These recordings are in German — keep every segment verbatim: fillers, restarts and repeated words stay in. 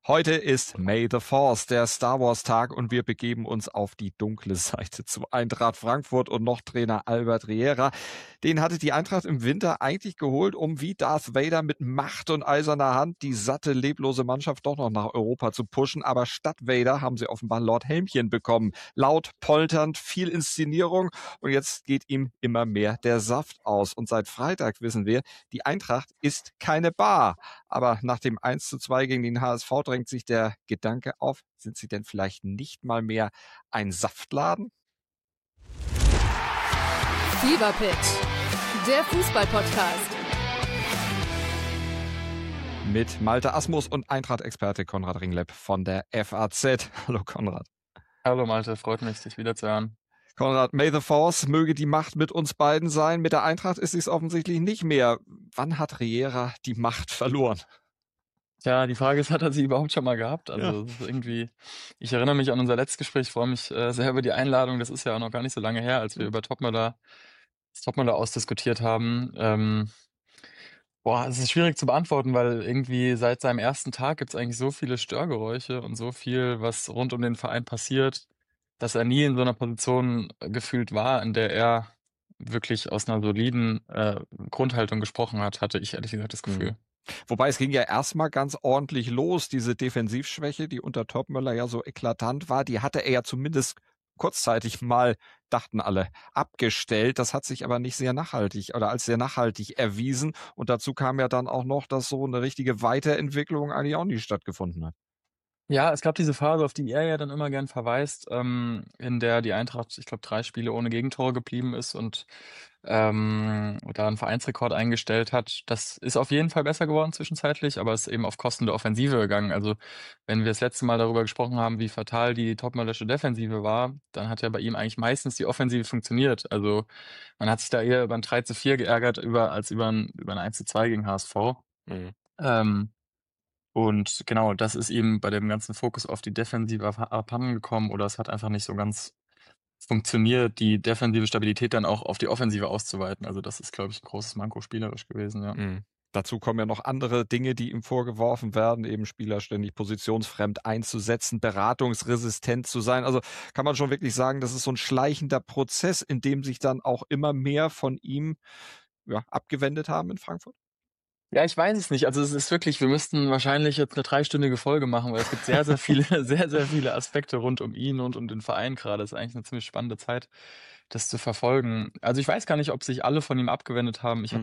Heute ist May the Fourth, der Star Wars Tag, und wir begeben uns auf die dunkle Seite zu Eintracht Frankfurt und noch Trainer Albert Riera. Den hatte die Eintracht im Winter eigentlich geholt, um wie Darth Vader mit Macht und eiserner Hand die satte, leblose Mannschaft doch noch nach Europa zu pushen. Aber statt Vader haben sie offenbar Lord Helmchen bekommen. Laut, polternd, viel Inszenierung, und jetzt geht ihm immer mehr der Saft aus. Und seit Freitag wissen wir, die Eintracht ist keine Bar. Aber nach dem eins zu zwei gegen den H S V drängt sich der Gedanke auf, sind sie denn vielleicht nicht mal mehr ein Saftladen? Fever Pitch, der Fußball-Podcast. Mit Malte Asmus und Eintracht-Experte Konrad Ringlepp von der F A Z. Hallo Konrad. Hallo Malte, freut mich, dich wieder zu hören. Konrad, May the Force, möge die Macht mit uns beiden sein. Mit der Eintracht ist es offensichtlich nicht mehr. Wann hat Riera die Macht verloren? Ja, die Frage ist, hat er sie überhaupt schon mal gehabt? Also Ja. es ist irgendwie, ich erinnere mich an unser letztes Gespräch, ich freue mich äh, sehr über die Einladung. Das ist ja auch noch gar nicht so lange her, als wir über Topmöller, das Topmöller ausdiskutiert haben. Ähm, boah, es ist schwierig zu beantworten, weil irgendwie seit seinem ersten Tag gibt es eigentlich so viele Störgeräusche und so viel, was rund um den Verein passiert, dass er nie in so einer Position äh, gefühlt war, in der er wirklich aus einer soliden äh, Grundhaltung gesprochen hat, hatte ich ehrlich gesagt das Gefühl. Mhm. Wobei es ging ja erstmal ganz ordentlich los, diese Defensivschwäche, die unter Topmöller ja so eklatant war, die hatte er ja zumindest kurzzeitig mal, dachten alle, abgestellt. Das hat sich aber nicht sehr nachhaltig oder als sehr nachhaltig erwiesen. Und dazu kam ja dann auch noch, dass so eine richtige Weiterentwicklung eigentlich auch nicht stattgefunden hat. Ja, es gab diese Phase, auf die er ja dann immer gern verweist, ähm, in der die Eintracht, ich glaube, drei Spiele ohne Gegentore geblieben ist und ähm, da einen Vereinsrekord eingestellt hat. Das ist auf jeden Fall besser geworden zwischenzeitlich, aber ist eben auf Kosten der Offensive gegangen. Also wenn wir das letzte Mal darüber gesprochen haben, wie fatal die Topmöllersche Defensive war, dann hat ja bei ihm eigentlich meistens die Offensive funktioniert. Also man hat sich da eher über ein drei zu vier geärgert über, als über ein, über ein eins zu zwei gegen H S V. Mhm. Ähm, Und genau, das ist eben bei dem ganzen Fokus auf die Defensive ab- abhandengekommen oder es hat einfach nicht so ganz funktioniert, die defensive Stabilität dann auch auf die Offensive auszuweiten. Also das ist, glaube ich, ein großes Manko spielerisch gewesen, ja. Mhm. Dazu kommen ja noch andere Dinge, die ihm vorgeworfen werden, eben Spieler ständig positionsfremd einzusetzen, beratungsresistent zu sein. Also kann man schon wirklich sagen, das ist so ein schleichender Prozess, in dem sich dann auch immer mehr von ihm ja, abgewendet haben in Frankfurt? Ja, ich weiß es nicht. Also es ist wirklich, wir müssten wahrscheinlich jetzt eine dreistündige Folge machen, weil es gibt sehr, sehr viele, sehr, sehr viele Aspekte rund um ihn und um den Verein gerade. Es ist eigentlich eine ziemlich spannende Zeit, das zu verfolgen. Also ich weiß gar nicht, ob sich alle von ihm abgewendet haben. Ich habe Mhm.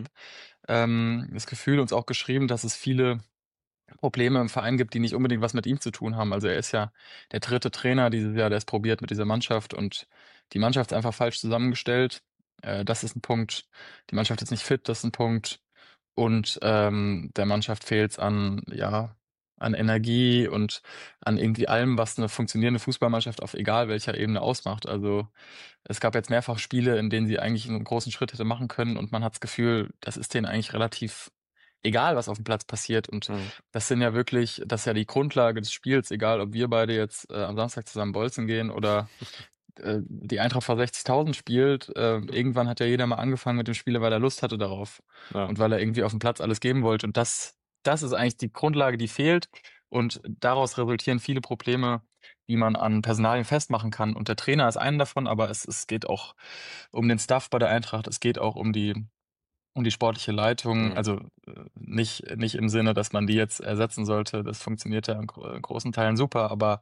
ähm, das Gefühl, uns auch geschrieben, dass es viele Probleme im Verein gibt, die nicht unbedingt was mit ihm zu tun haben. Also er ist ja der dritte Trainer dieses Jahr, der es probiert mit dieser Mannschaft und die Mannschaft ist einfach falsch zusammengestellt. Äh, das ist ein Punkt. Die Mannschaft ist nicht fit, das ist ein Punkt. Und ähm, der Mannschaft fehlt es an, ja, an Energie und an irgendwie allem, was eine funktionierende Fußballmannschaft auf egal welcher Ebene ausmacht. Also es gab jetzt mehrfach Spiele, in denen sie eigentlich einen großen Schritt hätte machen können und man hat das Gefühl, das ist denen eigentlich relativ egal, was auf dem Platz passiert. Und Mhm. das sind ja wirklich, das ist ja die Grundlage des Spiels, egal ob wir beide jetzt äh, am Samstag zusammen bolzen gehen oder äh, die Eintracht vor sechzigtausend spielt. Äh, irgendwann hat ja jeder mal angefangen mit dem Spiel, weil er Lust hatte darauf Ja. und weil er irgendwie auf dem Platz alles geben wollte. Und das, das ist eigentlich die Grundlage, die fehlt. Und daraus resultieren viele Probleme, die man an Personalien festmachen kann. Und der Trainer ist einen davon, aber es, es geht auch um den Staff bei der Eintracht. Es geht auch um die um die sportliche Leitung, Mhm. also äh, nicht, nicht im Sinne, dass man die jetzt ersetzen sollte. Das funktioniert ja in, gro in großen Teilen super, aber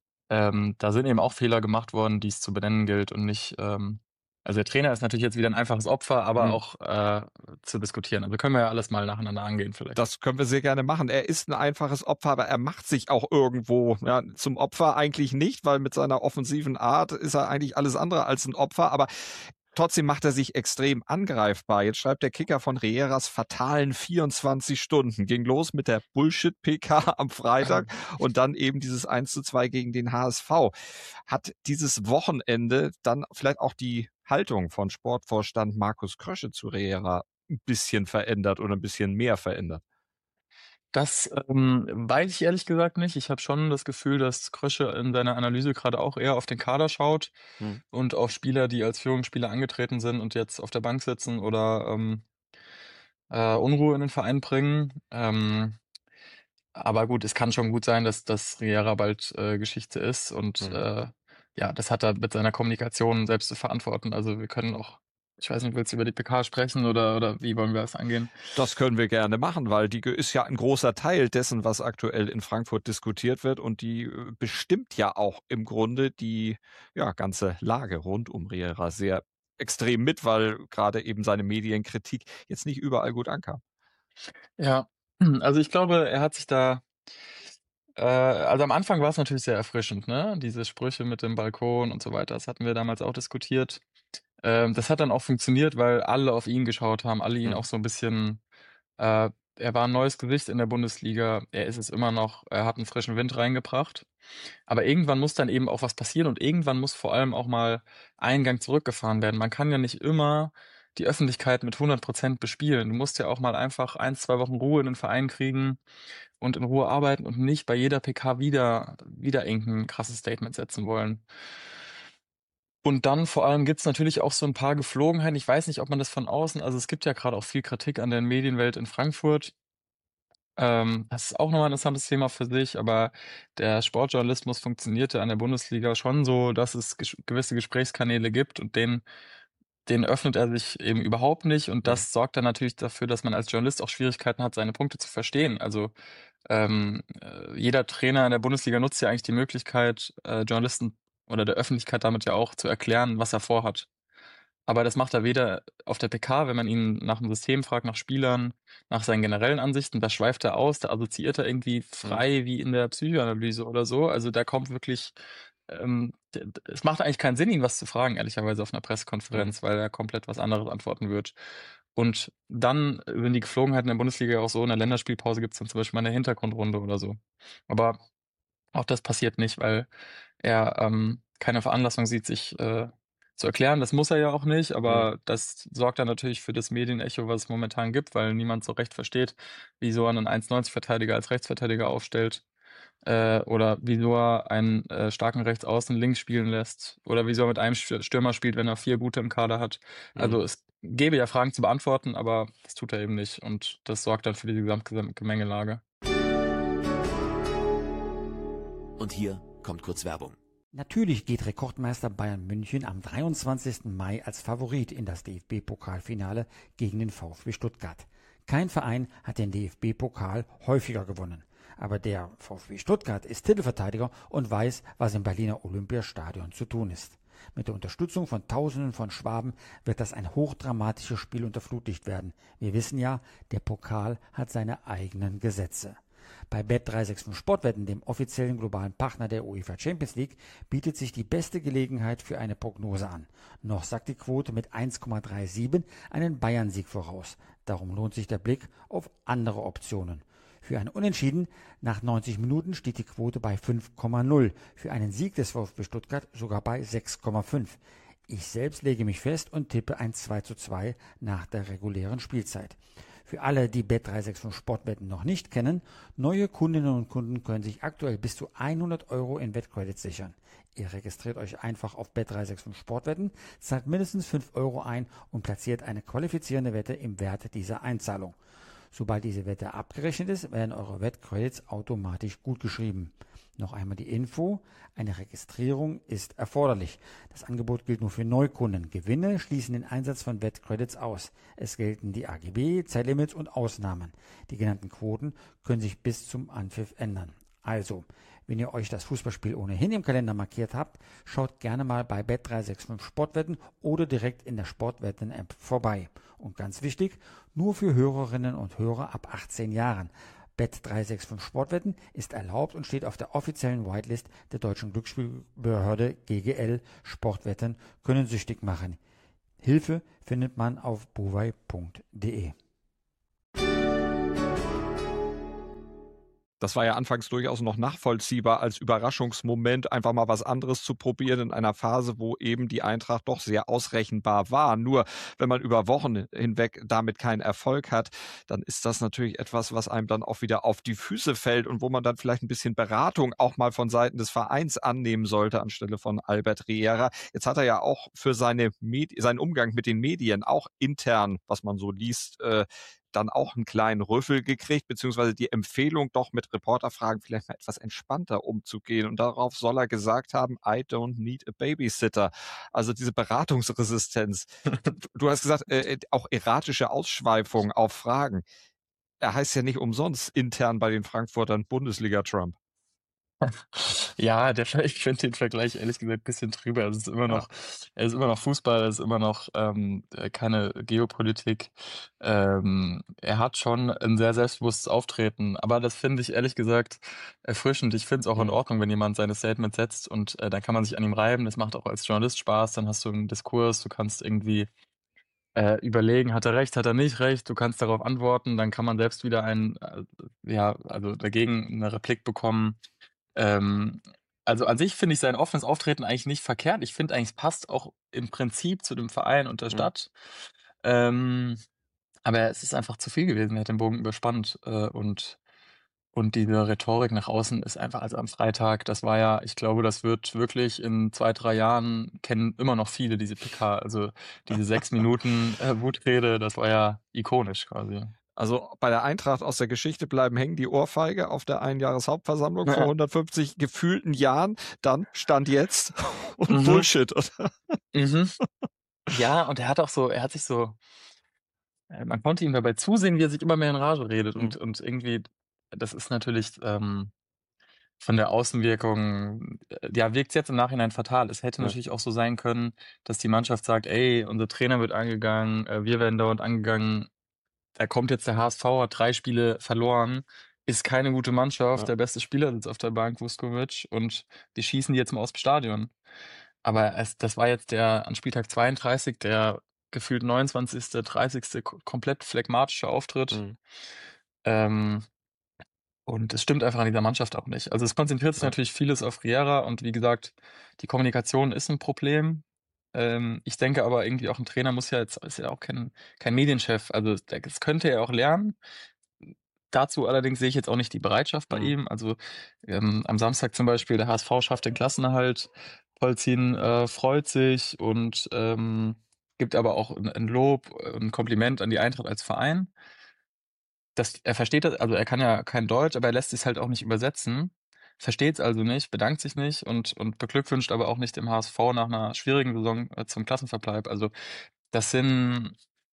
ähm, da sind eben auch Fehler gemacht worden, die es zu benennen gilt und nicht. Ähm, also der Trainer ist natürlich jetzt wieder ein einfaches Opfer, aber Mhm. auch äh, zu diskutieren. Also können wir ja alles mal nacheinander angehen vielleicht. Das können wir sehr gerne machen. Er ist ein einfaches Opfer, aber er macht sich auch irgendwo ja, zum Opfer eigentlich nicht, weil mit seiner offensiven Art ist er eigentlich alles andere als ein Opfer. Aber trotzdem macht er sich extrem angreifbar. Jetzt schreibt der Kicker von Rieras fatalen vierundzwanzig Stunden. Ging los mit der Bullshit-P K am Freitag und dann eben dieses eins zu zwei gegen den H S V. Hat dieses Wochenende dann vielleicht auch die Haltung von Sportvorstand Markus Krösche zu Riera ein bisschen verändert oder ein bisschen mehr verändert? Das ähm, weiß ich ehrlich gesagt nicht. Ich habe schon das Gefühl, dass Krösche in seiner Analyse gerade auch eher auf den Kader schaut Hm. und auf Spieler, die als Führungsspieler angetreten sind und jetzt auf der Bank sitzen oder ähm, äh, Unruhe in den Verein bringen. Ähm, aber gut, es kann schon gut sein, dass dass Riera bald, äh, Geschichte ist und, Mhm. äh, ja, das hat er mit seiner Kommunikation selbst zu verantworten. Also, wir können auch ich weiß nicht, willst du über die P K sprechen oder oder wie wollen wir das angehen? Das können wir gerne machen, weil die ge ist ja ein großer Teil dessen, was aktuell in Frankfurt diskutiert wird und die, äh, bestimmt ja auch im Grunde die, ja, ganze Lage rund um Riera sehr extrem mit, weil gerade eben seine Medienkritik jetzt nicht überall gut ankam. Ja, also, ich glaube, er hat sich da äh, also, am Anfang war es natürlich sehr erfrischend, ne? Diese Sprüche mit dem Balkon und so weiter, das hatten wir damals auch diskutiert. Ähm, das hat dann auch funktioniert, weil alle auf ihn geschaut haben, alle ihn Mhm. auch so 'n bisschen äh, er war 'n neues Gesicht in der Bundesliga. Er ist es immer noch. Er hat 'n frischen Wind reingebracht. Aber irgendwann muss dann eben auch was passieren und irgendwann muss vor allem auch mal ein Gang zurückgefahren werden. Man kann ja nicht immer die Öffentlichkeit mit hundert Prozent bespielen. Du musst ja auch mal einfach ein, zwei Wochen Ruhe in den Verein kriegen und in Ruhe arbeiten und nicht bei jeder P K wieder wieder irgend 'n krasses Statement setzen wollen. Und dann vor allem gibt's natürlich auch so 'n paar Geflogenheiten. Ich weiß nicht, ob man das von außen also, es gibt ja grade auch viel Kritik an der Medienwelt in Frankfurt. Ähm, das ist auch noch mal 'n interessantes Thema für sich, aber der Sportjournalismus funktionierte an der Bundesliga schon so, dass es gesch gewisse Gesprächskanäle gibt und denen denen öffnet er sich eben überhaupt nicht und Mhm. das sorgt dann natürlich dafür, dass man als Journalist auch Schwierigkeiten hat, seine Punkte zu verstehen. Also, ähm, äh, jeder Trainer in der Bundesliga nutzt ja eigentlich die Möglichkeit, äh, Journalisten oder der Öffentlichkeit damit ja auch zu erklären, was er vorhat. Aber das macht er weder auf der P K, wenn man ihn nach dem System fragt, nach Spielern, nach seinen generellen Ansichten, da schweift er aus, da assoziiert er irgendwie Mhm. frei wie in der Psychoanalyse oder so. Also, da kommt wirklich ähm, d d es macht eigentlich keinen Sinn, ihn was zu fragen, ehrlicherweise auf 'ner Mhm. Pressekonferenz, weil er komplett was anderes antworten wird. Und dann sind die Geflogenheiten in der Bundesliga ja auch so, in der Länderspielpause gibt's dann zum Beispiel mal 'ne Hintergrundrunde oder so. Aber auch das passiert nicht, weil er, ähm, keine Veranlassung sieht, sich, äh, zu erklären. Das muss er ja auch nicht, Mhm. aber das sorgt dann natürlich für das Medienecho, was es momentan gibt, weil niemand so recht versteht, wieso er 'nen eins neunzig Verteidiger als Rechtsverteidiger aufstellt, äh, oder wieso er einen, äh, starken Rechtsaußen links spielen lässt oder wieso er mit einem Stür Stürmer spielt, wenn er vier gute im Kader hat. Mhm. Also, es gäbe ja Fragen zu beantworten, aber das tut er eben nicht und das sorgt dann für die Gesamtgesem Gemengelage. Und hier kommt kurz Werbung. Natürlich geht Rekordmeister Bayern München am dreiundzwanzigsten Mai als Favorit in das D F B-Pokalfinale gegen den VfB Stuttgart. Kein Verein hat den D F B-Pokal häufiger gewonnen. Aber der VfB Stuttgart ist Titelverteidiger und weiß, was im Berliner Olympiastadion zu tun ist. Mit der Unterstützung von Tausenden von Schwaben wird das ein hochdramatisches Spiel unter Flutlicht werden. Wir wissen ja, der Pokal hat seine eigenen Gesetze. Bei Bet drei sechs fünf Sportwetten, dem offiziellen globalen Partner der UEFA Champions League, bietet sich die beste Gelegenheit für eine Prognose an. Noch sagt die Quote mit eins Komma siebenunddreißig einen Bayern-Sieg voraus. Darum lohnt sich der Blick auf andere Optionen. Für ein Unentschieden nach neunzig Minuten steht die Quote bei fünf Komma null, für einen Sieg des VfB Stuttgart sogar bei sechs Komma fünf. Ich selbst lege mich fest und tippe ein zwei zu zwei nach der regulären Spielzeit. Für alle, die Bet drei sechs fünf Sportwetten noch nicht kennen, neue Kundinnen und Kunden können sich aktuell bis zu hundert Euro in Wettcredits sichern. Ihr registriert euch einfach auf Bet drei sechs fünf Sportwetten, zahlt mindestens fünf Euro ein und platziert eine qualifizierende Wette im Wert dieser Einzahlung. Sobald diese Wette abgerechnet ist, werden eure Wettcredits automatisch gutgeschrieben. Noch einmal die Info: Eine Registrierung ist erforderlich. Das Angebot gilt nur für Neukunden. Gewinne schließen den Einsatz von Wettcredits aus. Es gelten die A G B, Zeitlimits und Ausnahmen. Die genannten Quoten können sich bis zum Anpfiff ändern. Also, wenn ihr euch das Fußballspiel ohnehin im Kalender markiert habt, schaut gerne mal bei Bet drei sechs fünf Sportwetten oder direkt in der Sportwetten-App vorbei. Und ganz wichtig, nur für Hörerinnen und Hörer ab achtzehn Jahren. Bet drei sechs fünf Sportwetten ist erlaubt und steht auf der offiziellen Whitelist der deutschen Glücksspielbehörde G G L. Sportwetten können süchtig machen. Hilfe findet man auf bovai punkt de. Das war ja anfangs durchaus noch nachvollziehbar als Überraschungsmoment, einfach mal was anderes zu probieren in einer Phase, wo eben die Eintracht doch sehr ausrechenbar war. Nur wenn man über Wochen hinweg damit keinen Erfolg hat, dann ist das natürlich etwas, was einem dann auch wieder auf die Füße fällt und wo man dann vielleicht ein bisschen Beratung auch mal von Seiten des Vereins annehmen sollte anstelle von Albert Riera. Jetzt hat er ja auch für seine Medi- seinen Umgang mit den Medien auch intern, was man so liest, äh, dann auch einen kleinen Rüffel gekriegt, beziehungsweise die Empfehlung, doch mit Reporterfragen vielleicht mal etwas entspannter umzugehen. Und darauf soll er gesagt haben, I don't need a babysitter. Also diese Beratungsresistenz. Du hast gesagt, äh, auch erratische Ausschweifungen auf Fragen. Er heißt ja nicht umsonst intern bei den Frankfurtern Bundesliga-Trump. Ja, der, ich finde den Vergleich ehrlich gesagt ein bisschen drüber. Es ist immer noch, er ist immer noch Fußball, es ist immer noch ähm, äh, keine Geopolitik. Ähm, er hat schon ein sehr selbstbewusstes Auftreten, aber das finde ich ehrlich gesagt erfrischend. Ich finde es auch in Mhm. Ordnung, wenn jemand seine Statement setzt und äh, dann kann man sich an ihm reiben. Das macht auch als Journalist Spaß. Dann hast du einen Diskurs, du kannst irgendwie äh, überlegen, hat er recht, hat er nicht recht, du kannst darauf antworten, dann kann man selbst wieder ein, äh, ja, also dagegen eine Replik bekommen. Ähm, also an sich finde ich sein offenes Auftreten eigentlich nicht verkehrt. Ich finde eigentlich, es passt auch im Prinzip zu dem Verein und der Mhm. Stadt. Ähm, aber es ist einfach zu viel gewesen. Er hat den Bogen überspannt. Äh, und, und diese Rhetorik nach außen ist einfach, also am Freitag, das war ja, ich glaube, das wird wirklich in zwei, drei Jahren, kennen immer noch viele diese P K. Also diese sechs Minuten äh, Wutrede, das war ja ikonisch quasi. Also bei der Eintracht aus der Geschichte bleiben hängen die Ohrfeige auf der Einjahreshauptversammlung vor hundertfünfzig gefühlten Jahren. Dann Stand jetzt und Mhm. Bullshit, oder? Mhm. Ja, und er hat auch so, er hat sich so, äh, man konnte ihm dabei zusehen, wie er sich immer mehr in Rage redet. Mhm. Und, und irgendwie, das ist natürlich ähm, von der Außenwirkung, äh, ja, wirkt es jetzt im Nachhinein fatal. Es hätte Ja. natürlich auch so sein können, dass die Mannschaft sagt, ey, unser Trainer wird angegangen, äh, wir werden dauernd angegangen, da kommt jetzt der H S V, hat drei Spiele verloren, ist keine gute Mannschaft, Ja. der beste Spieler sitzt auf der Bank, Vuskovic, und die schießen die jetzt mal aus dem Stadion. Aber es, das war jetzt der an Spieltag zweiunddreißig, der gefühlt neunundzwanzigste, dreißigste ko- komplett phlegmatische Auftritt. Mhm. Ähm, und es stimmt einfach an dieser Mannschaft auch nicht. Also es konzentriert sich Ja. natürlich vieles auf Riera und wie gesagt, die Kommunikation ist ein Problem. Ähm, ich denke aber irgendwie auch ein Trainer muss ja jetzt, ist ja auch kein, kein Medienchef. Also der- das könnte er auch lernen. Dazu allerdings sehe ich jetzt auch nicht die Bereitschaft bei Mhm. ihm. Also ähm, am Samstag zum Beispiel, der H S V schafft den Klassenerhalt, Polzin äh, freut sich und ähm, gibt aber auch ein, ein Lob, äh, ein Kompliment an die Eintracht als Verein. Das, er versteht das, also er kann ja kein Deutsch, aber er lässt sich halt auch nicht übersetzen. Versteht es also nicht, bedankt sich nicht und, und beglückwünscht aber auch nicht dem H S V nach einer schwierigen Saison äh, zum Klassenverbleib. Also das sind,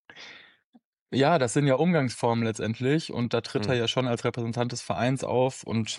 ja, das sind ja Umgangsformen letztendlich und da tritt er Mhm. ja schon als Repräsentant des Vereins auf und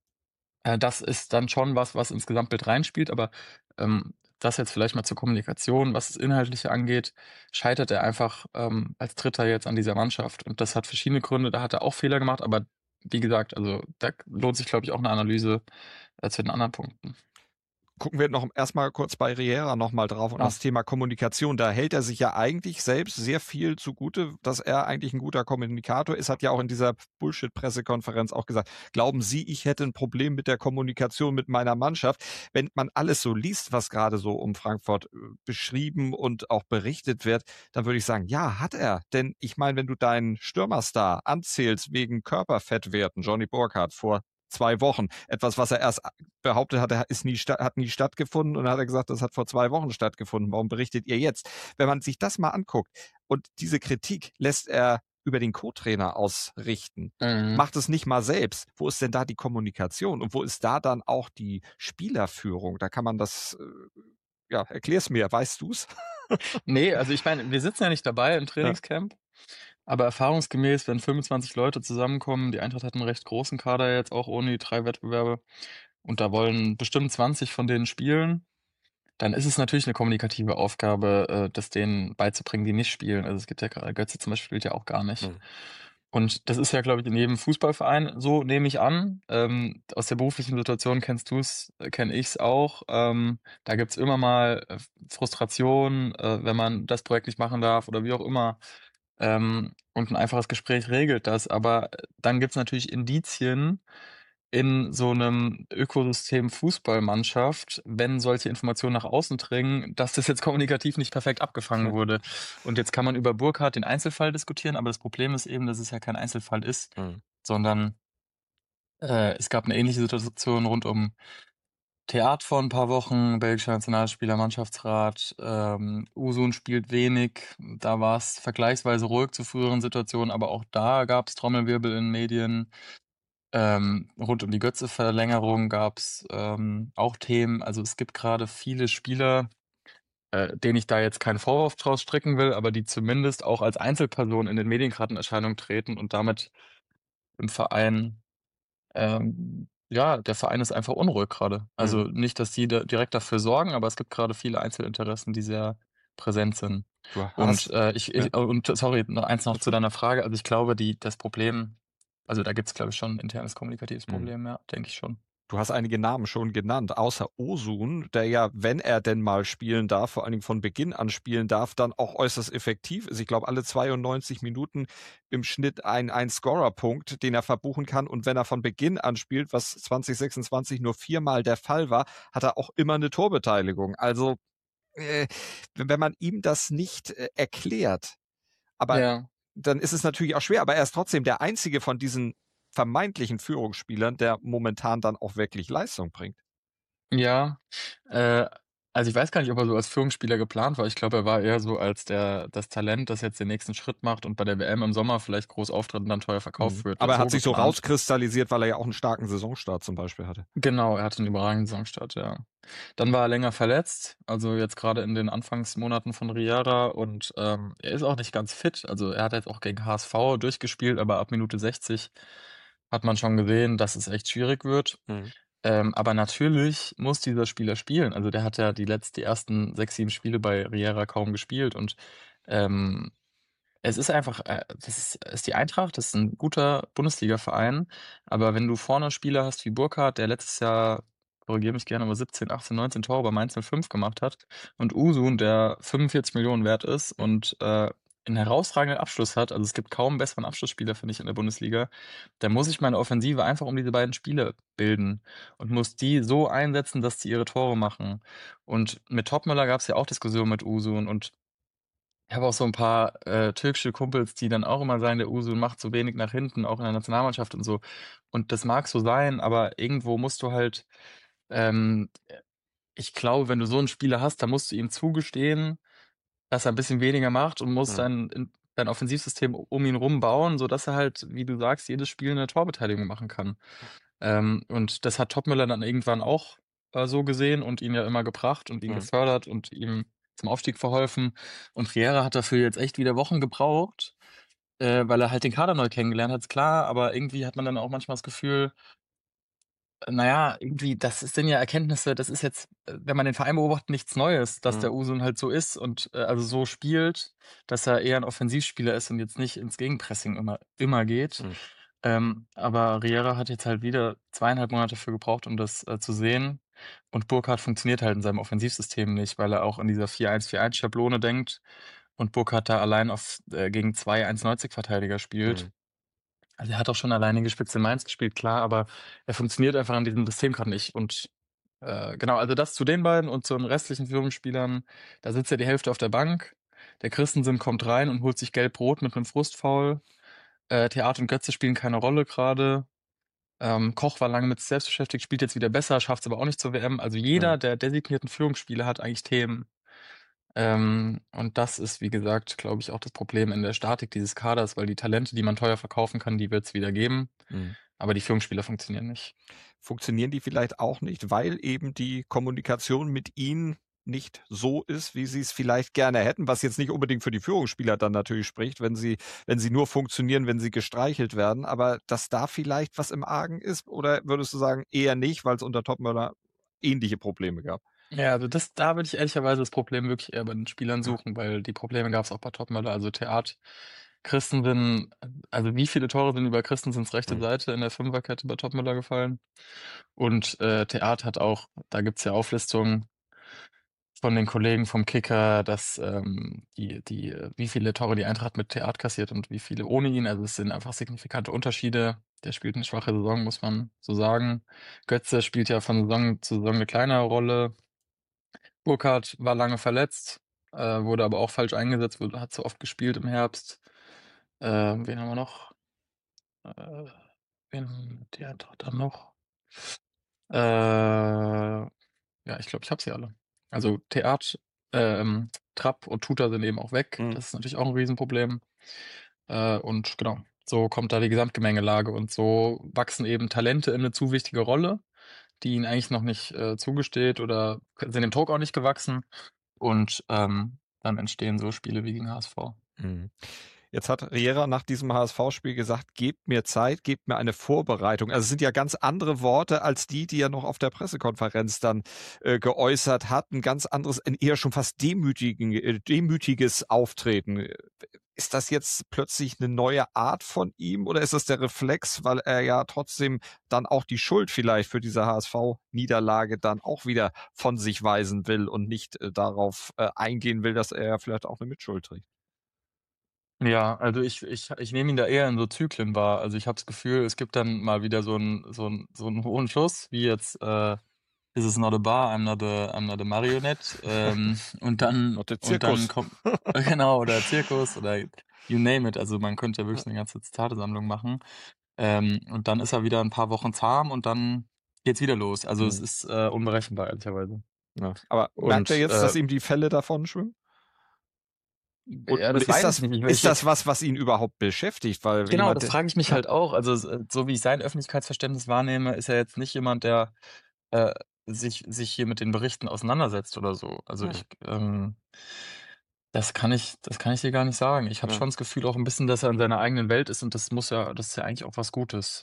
äh, das ist dann schon was, was ins Gesamtbild reinspielt, aber ähm, das jetzt vielleicht mal zur Kommunikation, was das Inhaltliche angeht, scheitert er einfach ähm, als Dritter jetzt an dieser Mannschaft und das hat verschiedene Gründe, da hat er auch Fehler gemacht, aber wie gesagt, also da lohnt sich, glaube ich, auch eine Analyse äh, zu den anderen Punkten. Gucken wir noch erstmal kurz bei Riera nochmal drauf und Ah. das Thema Kommunikation. Da hält er sich ja eigentlich selbst sehr viel zugute, dass er eigentlich ein guter Kommunikator ist. Hat ja auch in dieser Bullshit-Pressekonferenz auch gesagt, glauben Sie, ich hätte ein Problem mit der Kommunikation mit meiner Mannschaft? Wenn man alles so liest, was gerade so um Frankfurt äh, beschrieben und auch berichtet wird, dann würde ich sagen, ja, hat er. Denn ich meine, wenn du deinen Stürmerstar anzählst wegen Körperfettwerten, Johnny Burkhardt vor zwei Wochen. Etwas, was er erst behauptet hatte, ist nie, hat nie stattgefunden. Und dann hat er gesagt, das hat vor zwei Wochen stattgefunden. Warum berichtet ihr jetzt? Wenn man sich das mal anguckt und diese Kritik lässt er über den Co-Trainer ausrichten, Mhm. macht es nicht mal selbst. Wo ist denn da die Kommunikation? Und wo ist da dann auch die Spielerführung? Da kann man das, äh, ja, erklär's mir. Weißt du's? Nee, also ich meine, wir sitzen ja nicht dabei im Trainingscamp. Aber erfahrungsgemäß, wenn fünfundzwanzig Leute zusammenkommen, die Eintracht hat einen recht großen Kader jetzt auch ohne die drei Wettbewerbe und da wollen bestimmt zwanzig von denen spielen, dann ist es natürlich eine kommunikative Aufgabe, äh, das denen beizubringen, die nicht spielen. Also es gibt ja gerade, Götze zum Beispiel spielt ja auch gar nicht. Mhm. Und das ist ja, glaube ich, in jedem Fußballverein so, nehme ich an. Ähm, aus der beruflichen Situation kennst du es, äh, kenne ich es auch. Ähm, da gibt's immer mal äh, Frustration, äh, wenn man das Projekt nicht machen darf oder wie auch immer. Ähm, und ein einfaches Gespräch regelt das. Aber äh, dann gibt's natürlich Indizien in so einem Ökosystem Fußballmannschaft, wenn solche Informationen nach außen dringen, dass das jetzt kommunikativ nicht perfekt abgefangen wurde. Und jetzt kann man über Burkhardt den Einzelfall diskutieren, aber das Problem ist eben, dass es ja kein Einzelfall ist, Mhm. sondern äh, es gab eine ähnliche Situation rund um Theat vor 'n paar Wochen, belgischer Nationalspieler, Mannschaftsrat. Ähm, Uzun spielt wenig. Da war's vergleichsweise ruhig zu früheren Situationen, aber auch da gab's Trommelwirbel in Medien. Ähm, rund um die Götze-Verlängerung gab's, ähm, auch Themen. Also, es gibt grade viele Spieler, äh, denen ich da jetzt keinen Vorwurf draus stricken will, aber die zumindest auch als Einzelperson in den Medien grad in Erscheinung treten und damit im Verein ähm, ja, der Verein ist einfach unruhig grade. Also, Mhm. nicht, dass die da direkt dafür sorgen, aber es gibt grade viele Einzelinteressen, die sehr präsent sind. Du Und, hast äh, ich ja, ich und sorry, noch eins noch alles zu gut. deiner Frage. Also, ich glaube, die das Problem also, da gibt's, glaube ich, schon 'n internes kommunikatives Mhm. Problem, ja, denke ich schon. Du hast einige Namen schon genannt, außer Uzun, der ja, wenn er denn mal spielen darf, vor allen Dingen von Beginn an spielen darf, dann auch äußerst effektiv ist. Ich glaube, alle zweiundneunzig Minuten im Schnitt ein ein Scorerpunkt, den er verbuchen kann. Und wenn er von Beginn an spielt, was zwanzig sechsundzwanzig nur viermal der Fall war, hat er auch immer eine Torbeteiligung. Also, äh, wenn wenn man ihm das nicht, äh, erklärt, aber Ja. dann ist es natürlich auch schwer, aber er ist trotzdem der einzige von diesen vermeintlichen Führungsspielern, der momentan dann auch wirklich Leistung bringt. Ja, äh, also ich weiß gar nicht, ob er so als Führungsspieler geplant war. Ich glaube, er war eher so als der das Talent, das jetzt den nächsten Schritt macht und bei der W M im Sommer vielleicht groß auftritt und dann teuer verkauft Mhm. wird. Aber er hat So sich so geplant. rauskristallisiert, weil er ja auch 'n starken Saisonstart zum Beispiel hatte. Genau, er hatte 'n überragenden Saisonstart, ja. Dann war er länger verletzt, also jetzt grade in den Anfangsmonaten von Riera und, ähm, er ist auch nicht ganz fit. Also, er hat jetzt auch gegen H S V durchgespielt, aber ab Minute sechzig hat man schon gesehen, dass es echt schwierig wird. Mhm. Ähm, aber natürlich muss dieser Spieler spielen. Also, der hat ja die letz die ersten sechs, sieben Spiele bei Riera kaum gespielt und, ähm, es ist einfach, äh das ist ist die Eintracht, das ist 'n guter Bundesligaverein, aber wenn du vorne Spieler hast wie Burkhardt, der letztes Jahr, korrigiere mich gerne, aber siebzehn, achtzehn, neunzehn Tore bei Mainz null fünf gemacht hat und Uzun, der fünfundvierzig Millionen wert ist Mhm. und, äh, 'n herausragenden Abschluss hat. Also, es gibt kaum 'n besseren Abschlussspieler, finde ich, in der Bundesliga. Da muss ich meine Offensive einfach um diese beiden Spieler bilden und muss die so einsetzen, dass die ihre Tore machen. Und mit Topmöller gab's ja auch Diskussionen mit Uzun und ich habe auch so 'n paar, äh, türkische Kumpels, die dann auch immer sagen, der Uzun macht zu wenig nach hinten, auch in der Nationalmannschaft und so. Und das mag so sein, aber irgendwo musst du halt, ähm äh, ich glaube, wenn du so 'n Spieler hast, dann musst du ihm zugestehen, dass er 'n bisschen weniger macht und musst Mhm. dein in dein Offensivsystem um ihn rum bauen, sodass er halt, wie du sagst, jedes Spiel 'ne Torbeteiligung machen kann. Ähm, und das hat Topmöller dann irgendwann auch, äh, so gesehen und ihn ja immer gebracht und ihn Mhm. gefördert und ihm zum Aufstieg verholfen. Und Riera hat dafür jetzt echt wieder Wochen gebraucht, äh, weil er halt den Kader neu kennengelernt hat, ist klar, aber irgendwie hat man dann auch manchmal das Gefühl na ja, irgendwie, das sind ja Erkenntnisse, das ist jetzt, äh, wenn man den Verein beobachtet, nichts Neues, dass Mhm. der Uzun halt so ist und, äh, also so spielt, dass er eher 'n Offensivspieler ist und jetzt nicht ins Gegenpressing immer immer geht. Mhm. Ähm, aber Riera hat jetzt halt wieder zweieinhalb Monate dafür gebraucht, um das, äh, zu sehen. Und Burkhardt funktioniert halt in seinem Offensivsystem nicht, weil er auch in dieser vier eins vier eins Schablone denkt und Burkhardt da allein auf äh, gegen zwei eins neunzig Verteidiger spielt. Mhm. Also, er hat auch schon alleinige Spitze in Mainz gespielt, klar, aber er funktioniert einfach in diesem System grad nicht. Und, äh, genau, also das zu den beiden und zu den restlichen Führungsspielern, da sitzt ja die Hälfte auf der Bank. Der Christensen kommt rein und holt sich gelb-rot mit 'nem Frustfoul. Äh, Theat und Götze spielen keine Rolle grade. Ähm, Koch war lange mit sich selbst beschäftigt, spielt jetzt wieder besser, schafft's aber auch nicht zur W M. Also, Mhm. jeder der designierten Führungsspieler hat eigentlich Themen. Ähm, und das ist, wie gesagt, glaube ich, auch das Problem in der Statik dieses Kaders, weil die Talente, die man teuer verkaufen kann, die wird's wieder geben, Mhm. aber die Führungsspieler funktionieren nicht. Funktionieren die vielleicht auch nicht, weil eben die Kommunikation mit ihnen nicht so ist, wie sie es vielleicht gerne hätten, was jetzt nicht unbedingt für die Führungsspieler dann natürlich spricht, wenn sie wenn sie nur funktionieren, wenn sie gestreichelt werden, aber dass da vielleicht was im Argen ist? Oder würdest du sagen, eher nicht, weil's unter Topmöller ähnliche Probleme gab? Ja, also das da würde ich ehrlicherweise das Problem wirklich eher bei den Spielern Ja. suchen, weil die Probleme gab's auch bei Topmöller. Also, Theat, Christensen also wie viele Tore sind über Christensens rechte Mhm. Seite in der Fünferkette bei Topmöller gefallen? Und, äh, Theat hat auch da gibt's ja Auflistungen von den Kollegen vom Kicker, dass, ähm, die die wie viele Tore die Eintracht mit Theat kassiert und wie viele ohne ihn. Also, es sind einfach signifikante Unterschiede. Der spielt 'ne schwache Saison, muss man so sagen. Götze spielt ja von Saison zu Saison 'ne kleinere Rolle. Burkhardt war lange verletzt, äh, wurde aber auch falsch eingesetzt, wurde hat zu oft gespielt im Herbst. Ähm, wen haben wir noch? Äh, wen haben die Eintracht dann noch? Äh ja, ich glaube, ich habe sie alle. Also Theat, ähm, Trapp und Tuta sind eben auch weg. Mhm. Das ist natürlich auch ein Riesenproblem. Äh, und genau, so kommt da die Gesamtgemengelage und so wachsen eben Talente in eine zu wichtige Rolle, die ihnen eigentlich noch nicht äh, zugesteht oder sind dem Druck auch nicht gewachsen. Und ähm, dann entstehen so Spiele wie gegen H S V. Mhm. Jetzt hat Riera nach diesem H S V-Spiel gesagt, gebt mir Zeit, gebt mir eine Vorbereitung. Also es sind ja ganz andere Worte als die, die er noch auf der Pressekonferenz dann äh, geäußert hat. Ein ganz anderes, ein eher schon fast demütigen, äh, demütiges Auftreten. Ist das jetzt plötzlich eine neue Art von ihm oder ist das der Reflex, weil er ja trotzdem dann auch die Schuld vielleicht für diese H S V-Niederlage dann auch wieder von sich weisen will und nicht äh, darauf äh, eingehen will, dass er ja vielleicht auch eine Mitschuld trägt? Ja, also ich ich ich nehme ihn da eher in so Zyklen wahr. Also, ich habe das Gefühl, es gibt dann mal wieder so 'n so 'n so 'n hohen Schuss, wie jetzt, äh, „This is not a bar, I'm not a I'm not a marionette." Ähm, und dann Noch der und dann Zirkus. kommt genau, oder Zirkus oder you name it. Also, man könnte ja wirklich 'ne ganze Zitatesammlung machen. Ähm, und dann ist er wieder 'n paar Wochen zahm und dann geht's wieder los. Also, es Mhm. ist, äh, unberechenbar, ehrlicherweise. Ja. Aber merkt er Und, jetzt, äh dass ihm die Fälle davonschwimmen? Und, ja, und das ist weiß das, ich nicht. ist Ich das was, was ihn überhaupt beschäftigt? Weil Genau, jemand, das der, frage ich mich ja, halt auch. Also, s äh, so wie ich sein Öffentlichkeitsverständnis wahrnehme, ist er jetzt nicht jemand, der, äh, sich sich hier mit den Berichten auseinandersetzt oder so. Also, ja, ich, ähm das kann ich das kann ich dir gar nicht sagen. Ich habe ja. schon das Gefühl auch 'n bisschen, dass er in seiner eigenen Welt ist und das muss ja das ist ja eigentlich auch was Gutes.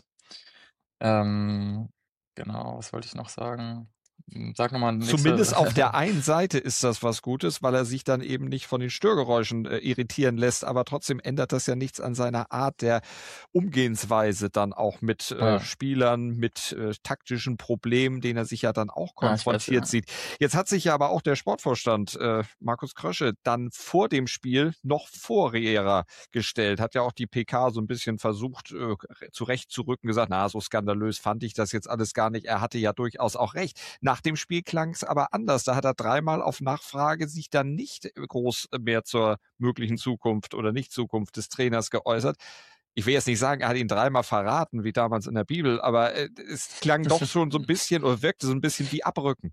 Ähm, genau, was wollte ich noch sagen? Hm, sag noch mal nächste Zumindest auf der einen Seite ist das was Gutes, weil er sich dann eben nicht von den Störgeräuschen äh, irritieren lässt, aber trotzdem ändert das ja nichts an seiner Art der Umgehensweise dann auch mit äh, ja. Spielern, mit äh, taktischen Problemen, denen er sich ja dann auch Ja, ich weiß, konfrontiert ja. sieht. Jetzt hat sich ja aber auch der Sportvorstand äh, Markus Krösche dann vor dem Spiel noch vor Riera gestellt, hat ja auch die P K so ein bisschen versucht äh, zurechtzurücken, gesagt, na, so skandalös fand ich das jetzt alles gar nicht. Er hatte ja durchaus auch recht. Nach dem Spiel klang es aber anders. Da hat er dreimal auf Nachfrage sich dann nicht groß mehr zur möglichen Zukunft oder Nicht-Zukunft des Trainers geäußert. Ich will jetzt nicht sagen, er hat ihn dreimal verraten, wie damals in der Bibel, aber äh, es klang doch schon so ein bisschen oder wirkte so ein bisschen wie Abrücken.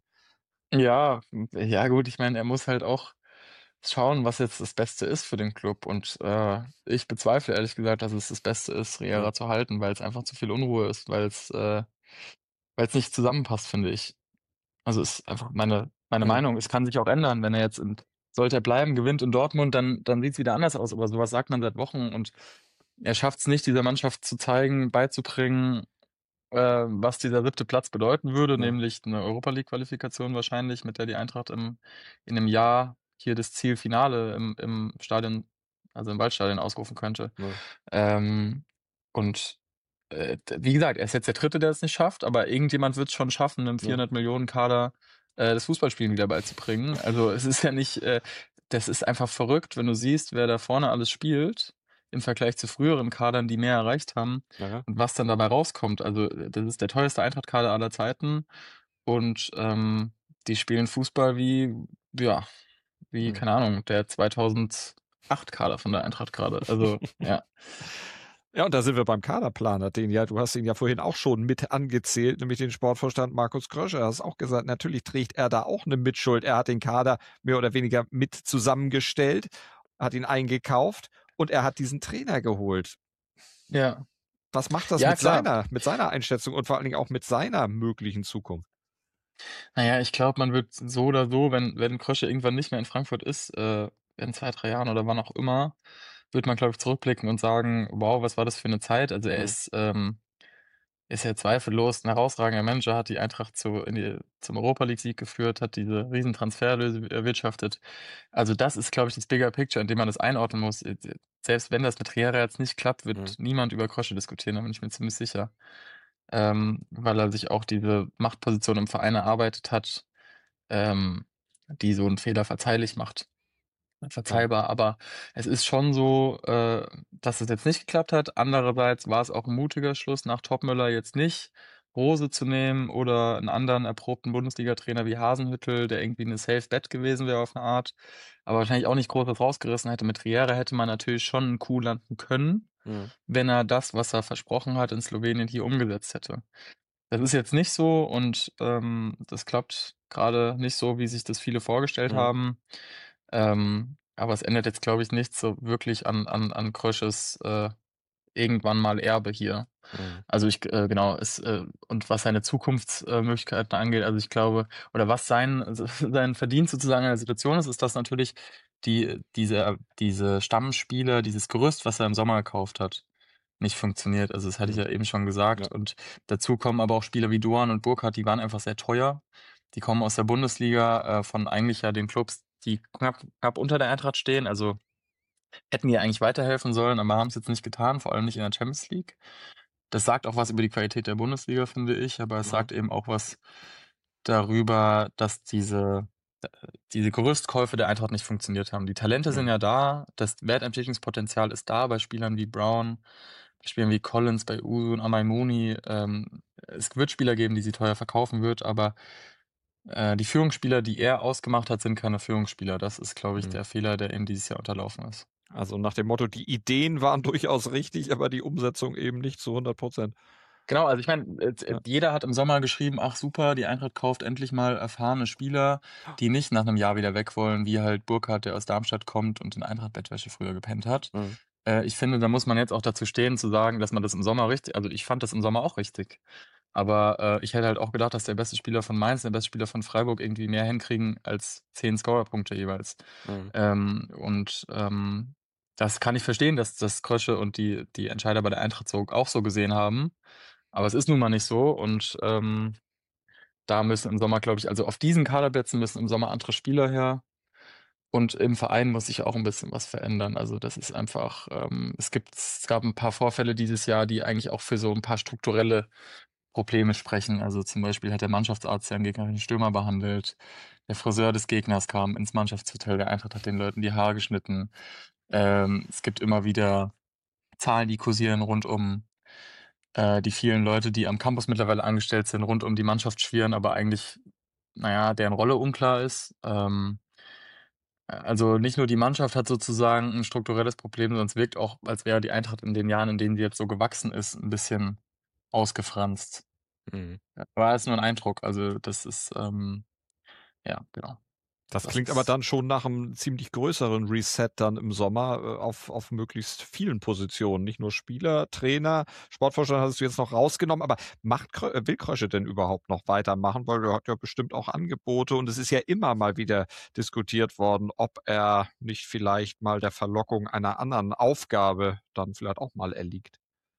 Ja, hm, ja gut, ich meine, er muss halt auch schauen, was jetzt das Beste ist für den Club und, äh, ich bezweifle ehrlich gesagt, dass es das Beste ist, Ja, Riera zu halten, weil's einfach zu viel Unruhe ist, weil's äh, weil's nicht zusammenpasst, finde ich. Also, ist einfach meine meine ja, Meinung. Es kann sich auch ändern, wenn er jetzt in sollte er bleiben, gewinnt in Dortmund, dann dann sieht's wieder anders aus, aber so was sagt man seit Wochen und er schafft's nicht, dieser Mannschaft zu zeigen, beizubringen, äh, was dieser siebte Platz bedeuten würde, ja, nämlich 'ne Europa-League-Qualifikation wahrscheinlich, mit der die Eintracht im in 'nem Jahr hier das Zielfinale im im Stadion also im Waldstadion ausrufen könnte. ja, Ähm, und, äh, d wie gesagt, er ist jetzt der Dritte, der es nicht schafft, aber irgendjemand wird's schon schaffen, 'nem ja, vierhundert Millionen Kader, äh, das Fußballspielen wieder beizubringen. Also, es ist ja nicht äh, das ist einfach verrückt, wenn du siehst, wer da vorne alles spielt im Vergleich zu früheren Kadern, die mehr erreicht haben. ja. Und was dann dabei rauskommt, also, äh, das ist der teuerste Eintracht-Kader aller Zeiten und, ähm, die spielen Fußball wie ja, wie, Hm. keine Ahnung, der zweitausendacht-Kader von der Eintracht grade. Also, ja. Ja, und da sind wir beim Kaderplaner, den ja, du hast ihn ja vorhin auch schon mit angezählt, nämlich den Sportvorstand Markus Krösche. Du hast auch gesagt, natürlich trägt er da auch eine Mitschuld. Er hat den Kader mehr oder weniger mit zusammengestellt, hat ihn eingekauft und er hat diesen Trainer geholt. Ja. Was macht das Ja, mit klar. seiner, mit seiner Einschätzung und vor allen Dingen auch mit seiner möglichen Zukunft? Na ja, ich glaube, man wird so oder so, wenn wenn Krösche irgendwann nicht mehr in Frankfurt ist, äh, in zwei, drei Jahren oder wann auch immer, wird man, glaube ich, zurückblicken und sagen: „Wow, was war das für 'ne Zeit?" Also, er Mhm. ist, ähm ist ja zweifellos 'n herausragender Mensch. Er hat die Eintracht zu in die zum Europa-League-Sieg geführt, hat diese riesen Transfererlöse erwirtschaftet. Also, das ist, glaube ich, das Bigger Picture, in dem man das einordnen muss. Äh, d selbst wenn das mit Riera jetzt nicht klappt, Mhm. wird niemand über Krösche diskutieren, da bin ich mir ziemlich sicher. Ähm, weil er sich auch diese Machtposition im Verein erarbeitet hat, ähm, die so 'n Fehler verzeihlich macht. Ja. Verzeihbar, aber es ist schon so, äh, dass es jetzt nicht geklappt hat. Andererseits war es auch 'n mutiger Schluss, nach Topmöller jetzt nicht Rose zu nehmen oder 'n anderen erprobten Bundesliga-Trainer wie Hasenhüttl, der irgendwie 'ne Safe Bet gewesen wäre auf 'ne Art, aber wahrscheinlich auch nicht groß was rausgerissen hätte. Mit Riera hätte man natürlich schon 'n Coup landen können, Mhm. wenn er das, was er versprochen hat, in Slowenien hier umgesetzt hätte. Das ist jetzt nicht so und, ähm, das klappt gerade nicht so, wie sich das viele vorgestellt Mhm. haben. Ähm, aber es ändert jetzt, glaube ich, nichts so wirklich an an an Krösches, äh, irgendwann mal Erbe hier. Mhm. Also ich äh, genau, es äh, und was seine Zukunftsmöglichkeiten äh, Möglichkeiten angeht, also ich glaube oder was sein also sein Verdienst sozusagen in der Situation ist, ist, dass natürlich die diese diese Stammspieler, dieses Gerüst, was er im Sommer gekauft hat, nicht funktioniert. Also das hatte ich Mhm. ja eben schon Ja. gesagt. Und dazu kommen aber auch Spieler wie Doan und Burkhardt, die waren einfach sehr teuer. Die kommen aus der Bundesliga, äh, von eigentlich ja den Clubs, die knapp knapp unter der Eintracht stehen. Also hätten die eigentlich weiterhelfen sollen, aber haben es jetzt nicht getan, vor allem nicht in der Champions League. Das sagt auch was über die Qualität der Bundesliga, finde ich, aber es Mhm. sagt eben auch was darüber, dass diese äh, diese Gerüstkäufe der Eintracht nicht funktioniert haben. Die Talente sind Mhm. ja da, das Wertentwicklungspotenzial ist da bei Spielern wie Brown, bei Spielern wie Collins, bei Usu und Amaimuni. Ähm, es wird Spieler geben, die sie teuer verkaufen wird, aber äh, die Führungsspieler, die er ausgemacht hat, sind keine Führungsspieler. Das ist, glaube ich, Mhm. der Fehler, der ihm dieses Jahr unterlaufen ist. Also nach dem Motto, die Ideen waren durchaus richtig, aber die Umsetzung eben nicht zu hundert Prozent. Genau, also ich meine, äh, Ja. jeder hat im Sommer geschrieben, ach super, die Eintracht kauft endlich mal erfahrene Spieler, die nicht nach einem Jahr wieder weg wollen, wie halt Burkhardt, der aus Darmstadt kommt und in Eintracht-Bettwäsche früher gepennt hat. Mhm. Äh, ich finde, da muss man jetzt auch dazu stehen, zu sagen, dass man das im Sommer richtig, also ich fand das im Sommer auch richtig. Aber äh, ich hätte halt auch gedacht, dass der beste Spieler von Mainz, der beste Spieler von Freiburg irgendwie mehr hinkriegen als zehn Scorerpunkte jeweils. Mhm. Ähm, und ähm, das kann ich verstehen, dass das Krösche und die, die Entscheider bei der Eintracht so, auch so gesehen haben. Aber es ist nun mal nicht so und ähm, da müssen im Sommer, glaube ich, also auf diesen Kaderplätzen müssen im Sommer andere Spieler her. Und im Verein muss sich auch ein bisschen was verändern. Also das ist einfach, ähm, es gibt, es gab ein paar Vorfälle dieses Jahr, die eigentlich auch für so ein paar strukturelle Probleme sprechen. Also zum Beispiel hat der Mannschaftsarzt ja einen gegnerischen Stürmer behandelt. Der Friseur des Gegners kam ins Mannschaftshotel. Der Eintracht hat den Leuten die Haare geschnitten. Ähm, es gibt immer wieder Zahlen, die kursieren rund um äh, die vielen Leute, die am Campus mittlerweile angestellt sind, rund um die Mannschaft schwirren, aber eigentlich, naja, deren Rolle unklar ist. Ähm, also nicht nur die Mannschaft hat sozusagen ein strukturelles Problem, sondern es wirkt auch, als wäre die Eintracht in den Jahren, in denen sie jetzt so gewachsen ist, ein bisschen ausgefranst. Mhm. War jetzt nur ein Eindruck. Also das ist, ähm, ja, genau. Das Das klingt aber ist dann schon nach einem ziemlich größeren Reset dann im Sommer äh, auf, auf möglichst vielen Positionen. Nicht nur Spieler, Trainer, Sportvorstand hast du jetzt noch rausgenommen, aber macht Krö- äh, will Krösche denn überhaupt noch weitermachen? Weil er hat ja bestimmt auch Angebote und es ist ja immer mal wieder diskutiert worden, ob er nicht vielleicht mal der Verlockung einer anderen Aufgabe dann vielleicht auch mal erliegt.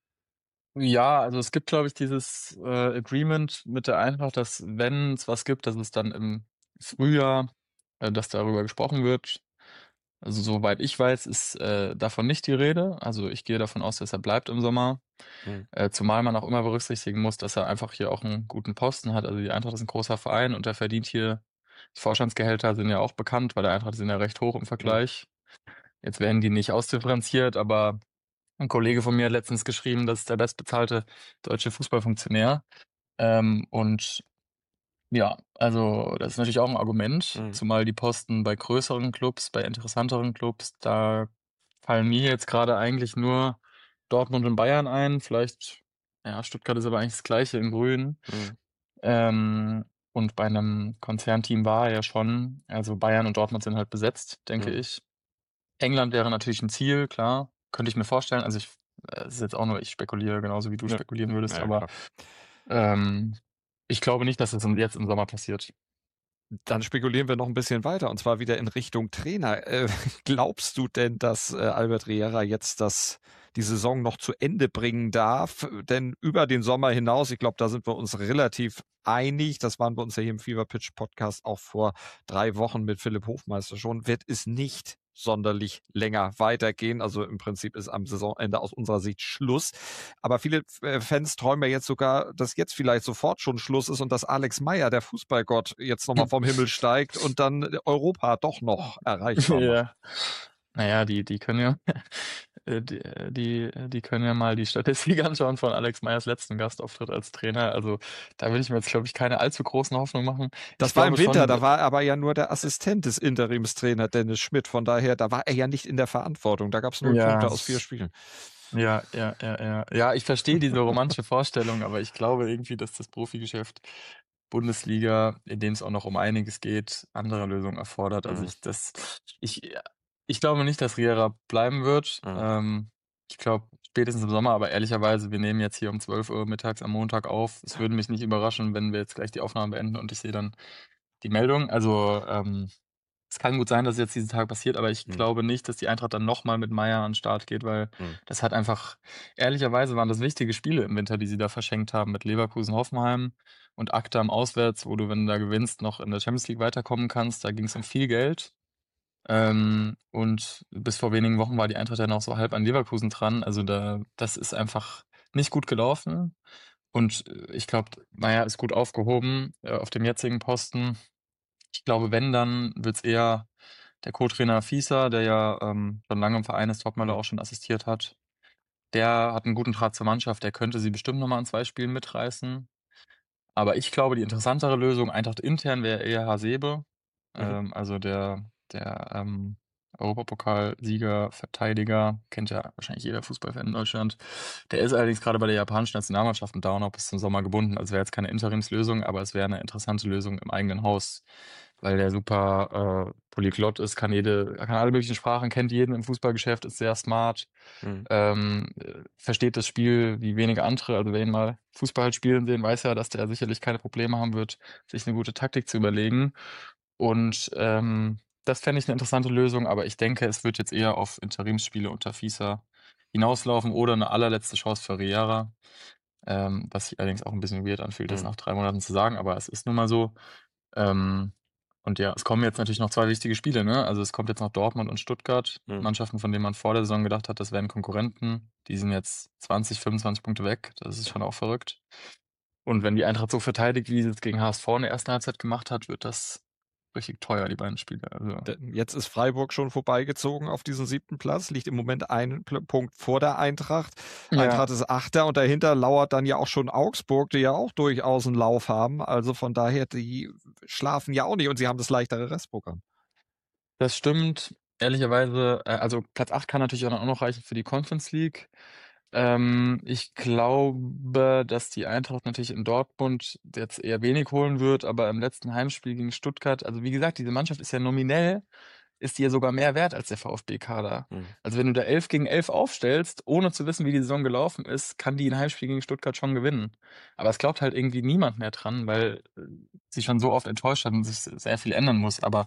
ja, also es gibt, glaube ich, dieses äh, Agreement mit der Eintracht, dass wenn es was gibt, dass es dann im Frühjahr, äh, dass darüber gesprochen wird. Also soweit ich weiß, ist äh, davon nicht die Rede. Also ich gehe davon aus, dass er bleibt im Sommer. Mhm. Äh, zumal man auch immer berücksichtigen muss, dass er einfach hier auch einen guten Posten hat. Also die Eintracht ist ein großer Verein und er verdient hier, die Vorstandsgehälter sind ja auch bekannt, weil der Eintracht sind ja recht hoch im Vergleich. Jetzt werden die nicht ausdifferenziert, aber ein Kollege von mir hat letztens geschrieben, das ist der bestbezahlte deutsche Fußballfunktionär. Ähm, und ja, also das ist natürlich auch ein Argument, Mhm. zumal die Posten bei größeren Clubs, bei interessanteren Clubs, da fallen mir jetzt gerade eigentlich nur Dortmund und Bayern ein. Vielleicht, ja, Stuttgart ist aber eigentlich das Gleiche in Grün. Mhm. Ähm, und bei einem Konzernteam war er ja schon, also Bayern und Dortmund sind halt besetzt, denke Mhm. ich. England wäre natürlich ein Ziel, klar, könnte ich mir vorstellen. Also ich, äh, es ist jetzt auch nur, ich spekuliere genauso wie du Ja. spekulieren würdest, Ja, aber klar. ähm, ich glaube nicht, dass es im- jetzt im Sommer passiert. Dann spekulieren wir noch ein bisschen weiter und zwar wieder in Richtung Trainer. Äh, glaubst du denn, dass äh, Albert Riera jetzt das, die Saison noch zu Ende bringen darf? Denn über den Sommer hinaus, ich glaube, da sind wir uns relativ einig, das waren wir uns ja hier im Fever Pitch Podcast auch vor drei Wochen mit Philipp Hofmeister schon, wird es nicht sonderlich länger weitergehen. Also im Prinzip ist am Saisonende aus unserer Sicht Schluss. Aber viele äh, Fans träumen ja jetzt sogar, dass jetzt vielleicht sofort schon Schluss ist und dass Alex Meyer, der Fußballgott, jetzt nochmal vom Himmel steigt und dann Europa doch noch erreichbar macht. Ja. Naja, die, die können ja, äh, die, äh, die, die können ja mal die Statistik anschauen von Alex Meyers letzten Gastauftritt als Trainer. Also da will ich mir jetzt, glaube ich, keine allzu großen Hoffnungen machen. Das Ich war im glaube Winter, schon, da war er aber ja nur der Assistent des Interimstrainer Dennis Schmidt. Von daher, da war er ja nicht in der Verantwortung. Da gab es null ja, Punkte aus vier Spielen. ja, ja, ja, ja. Ja, ich verstehe diese romantische Vorstellung, aber ich glaube irgendwie, dass das Profigeschäft Bundesliga, in dem es auch noch um einiges geht, andere Lösungen erfordert. Also Mhm. ich das ich ich glaube nicht, dass Riera bleiben wird. Mhm. Ähm, ich glaube spätestens im Sommer, aber ehrlicherweise, wir nehmen jetzt hier um zwölf Uhr mittags am Montag auf. Es würde mich nicht überraschen, wenn wir jetzt gleich die Aufnahme beenden und ich sehe dann die Meldung. Also, ähm, es kann gut sein, dass es jetzt diesen Tag passiert, aber ich Mhm. glaube nicht, dass die Eintracht dann noch mal mit Meier an 'n Start geht, weil Mhm. das hat einfach ehrlicherweise waren das wichtige Spiele im Winter, die sie da verschenkt haben mit Leverkusen, Hoffenheim und Akdam auswärts, wo du, wenn du da gewinnst, noch in der Champions League weiterkommen kannst. Da ging's um viel Geld. Ähm, und bis vor wenigen Wochen war die Eintracht ja noch so halb an Leverkusen dran. Also da das ist einfach nicht gut gelaufen. Und, äh, ich glaube, Meier ist gut aufgehoben, äh, auf dem jetzigen Posten. Ich glaube, wenn, dann wird's eher der Co-Trainer Fieser, der ja, ähm, schon lange im Verein ist, Topmöller Mhm. auch schon assistiert hat. Der hat 'n guten Draht zur Mannschaft, der könnte sie bestimmt noch mal in zwei Spielen mitreißen. Aber ich glaube, die interessantere Lösung, Eintracht intern, wäre eher Hasebe. Mhm. Ähm, also der der, ähm, Europapokalsieger, Verteidiger, kennt ja wahrscheinlich jeder Fußballfan in Deutschland. Der ist allerdings grade bei der japanischen Nationalmannschaft und da auch noch bis zum Sommer gebunden. Also wäre jetzt keine Interimslösung, aber es wäre 'ne interessante Lösung im eigenen Haus, weil der super, äh, Polyglott ist, kann jede kann alle möglichen Sprachen, kennt jeden im Fußballgeschäft, ist sehr smart, Mhm. ähm, äh, versteht das Spiel wie wenige andere. Also wer ihn mal Fußball hat spielen sehen, weiß ja, dass der sicherlich keine Probleme haben wird, sich 'ne gute Taktik zu überlegen. Und, ähm, das fände ich 'ne interessante Lösung, aber ich denke, es wird jetzt eher auf Interimsspiele unter Fieser hinauslaufen oder 'ne allerletzte Chance für Riera. Ähm, was sich allerdings auch 'n bisschen weird anfühlt, das Mhm. nach drei Monaten zu sagen, aber es ist nun mal so. Ähm, und ja, es kommen jetzt natürlich noch zwei wichtige Spiele, ne? Also, es kommt jetzt noch Dortmund und Stuttgart, Mhm. Mannschaften, von denen man vor der Saison gedacht hat, das wären Konkurrenten. Die sind jetzt zwanzig, fünfundzwanzig Punkte weg. Das ist schon auch verrückt. Und wenn die Eintracht so verteidigt, wie sie es gegen H S V in der ersten Halbzeit gemacht hat, wird das richtig teuer, die beiden Spiele. Also D jetzt ist Freiburg schon vorbeigezogen auf diesen siebten Platz, liegt im Moment einen Pl Punkt vor der Eintracht. Ja. Eintracht ist Achter und dahinter lauert dann ja auch schon Augsburg, die ja auch durchaus 'n Lauf haben. Also von daher, die schlafen ja auch nicht und sie haben das leichtere Restprogramm. Das stimmt. Ehrlicherweise, äh, also Platz acht kann natürlich dann auch noch reichen für die Conference League. Ähm, ich glaube, dass die Eintracht natürlich in Dortmund jetzt eher wenig holen wird, aber im letzten Heimspiel gegen Stuttgart also wie gesagt, diese Mannschaft ist ja nominell ist die ja sogar mehr wert als der VfB-Kader. Mhm. Also wenn du da elf gegen elf aufstellst, ohne zu wissen, wie die Saison gelaufen ist, kann die 'n Heimspiel gegen Stuttgart schon gewinnen. Aber es glaubt halt irgendwie niemand mehr dran, weil, äh, sie schon so oft enttäuscht hat und sich s sehr viel ändern muss. Aber,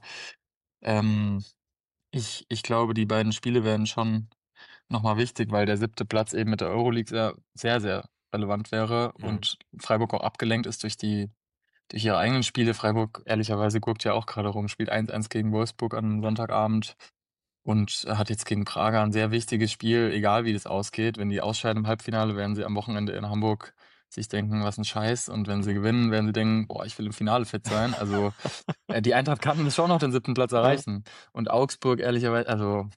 ähm, ich ich glaube, die beiden Spiele werden schon noch mal wichtig, weil der siebte Platz eben mit der Euroleague sehr, sehr, sehr relevant wäre Mhm. und Freiburg auch abgelenkt ist durch die durch ihre eigenen Spiele. Freiburg, ehrlicherweise, gurkt ja auch grade rum, spielt eins eins gegen Wolfsburg an 'nem Sonntagabend und hat jetzt gegen Braga 'n sehr wichtiges Spiel, egal wie das ausgeht. Wenn die ausscheiden im Halbfinale, werden sie am Wochenende in Hamburg sich denken: „Was 'n Scheiß." Und wenn sie gewinnen, werden sie denken: „Boah, ich will im Finale fit sein." Also, äh, die Eintracht kann es schon noch den siebten Platz Ja. erreichen. Und Augsburg, ehrlicherwei also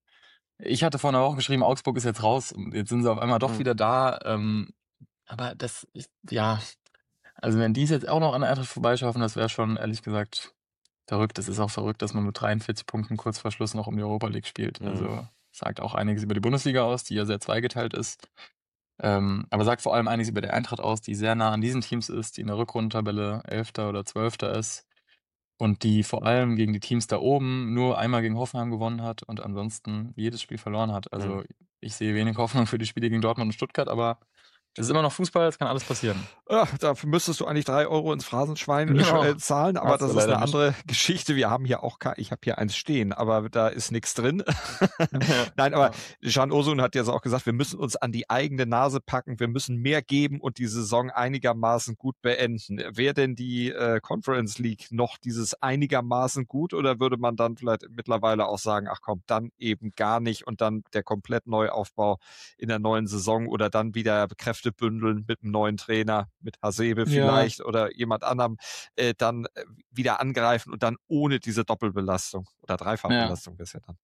ich hatte vor 'ner Woche geschrieben, Augsburg ist jetzt raus und jetzt sind sie auf einmal doch Mhm. wieder da. Ähm, aber das ist ja, also wenn die's jetzt auch noch an der Eintracht vorbeischaffen, das wäre schon ehrlich gesagt verrückt. Es ist auch verrückt, dass man mit dreiundvierzig Punkten kurz vor Schluss noch um die Europa League spielt. Mhm. Also, sagt auch einiges über die Bundesliga aus, die ja sehr zweigeteilt ist. Ähm, aber sagt vor allem einiges über die Eintracht aus, die sehr nah an diesen Teams ist, die in der Rückrundentabelle Elfter oder Zwölfter ist und die vor allem gegen die Teams da oben nur einmal gegen Hoffenheim gewonnen hat und ansonsten jedes Spiel verloren hat. Mhm. Also, ich sehe wenig Hoffnung für die Spiele gegen Dortmund und Stuttgart, aber es ist immer noch Fußball, es kann alles passieren. Ah, dafür müsstest du eigentlich drei Euro ins Phrasenschwein, äh, sch Genau. äh, zahlen, aber Hast du das ist leider 'ne nicht. andere Geschichte. Wir haben hier auch kei ich habe hier eins stehen, aber da ist nix drin. Ja, Nein, aber ja. Can Özun hat jetzt auch gesagt: „Wir müssen uns an die eigene Nase packen. Wir müssen mehr geben und die Saison einigermaßen gut beenden." Wäre denn die, äh, Conference League noch dieses einigermaßen gut oder würde man dann vielleicht mittlerweile auch sagen: „Ach komm, dann eben gar nicht" und dann der komplett Neuaufbau in der neuen Saison oder dann wieder Kräfte bündeln mit 'nem neuen Trainer, mit Hasebe Ja. vielleicht oder jemand anderem, äh, dann, äh, wieder angreifen und dann ohne diese Doppelbelastung oder Ja. Dreifachbelastung wär's ja dann.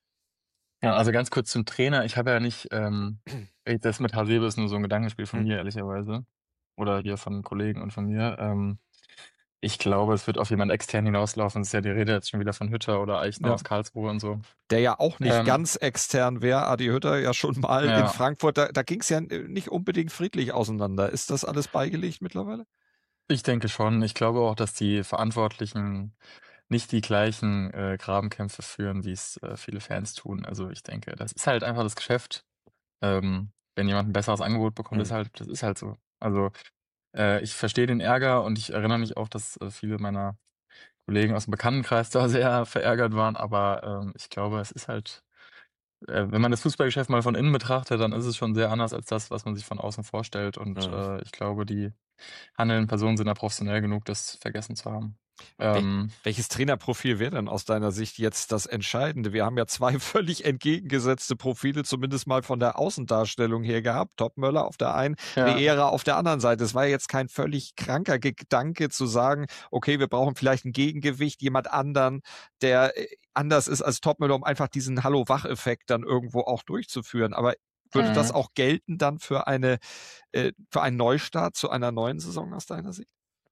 Ja, also ganz kurz zum Trainer. Ich habe ja nicht, ähm ey, das mit Hasebe ist nur so 'n Gedankenspiel von Mhm. mir, ehrlicherweise. Oder hier von Kollegen und von mir. Ähm, ich glaube, es wird auf jemand extern hinauslaufen. Es ist ja die Rede jetzt schon wieder von Hütter oder Eichner Ja. aus Karlsruhe und so. Der ja auch nicht Ähm ganz extern wäre. Adi Hütter ja schon mal in Ja. Frankfurt. Da da ging's ja n nicht unbedingt friedlich auseinander. Ist das alles beigelegt mittlerweile? Ich denke schon. Ich glaube auch, dass die Verantwortlichen nicht die gleichen äh, Grabenkämpfe führen, wie es äh, viele Fans tun. Also ich denke, das ist halt einfach das Geschäft. Ähm, wenn jemand ein besseres Angebot bekommt, ist Mhm. halt, das ist halt so. Also äh, ich verstehe den Ärger und ich erinnere mich auch, dass äh, viele meiner Kollegen aus dem Bekanntenkreis da sehr verärgert waren, aber ähm, ich glaube, es ist halt, äh, wenn man das Fußballgeschäft mal von innen betrachtet, dann ist es schon sehr anders als das, was man sich von außen vorstellt. Und Mhm. äh, ich glaube, die handelnden Personen sind da professionell genug, das vergessen zu haben. Wel Ähm, welches Trainerprofil wäre denn aus deiner Sicht jetzt das Entscheidende? Wir haben ja zwei völlig entgegengesetzte Profile, zumindest mal von der Außendarstellung her gehabt. Topmöller auf der einen, ja, Reera auf der anderen Seite. Es war ja jetzt kein völlig kranker Gedanke zu sagen, okay, wir brauchen vielleicht ein Gegengewicht, jemand anderen, der äh, anders ist als Topmöller, um einfach diesen Hallo-Wach-Effekt dann irgendwo auch durchzuführen. Aber würde das mhm. auch gelten dann für eine äh, für einen Neustart zu einer neuen Saison aus deiner Sicht?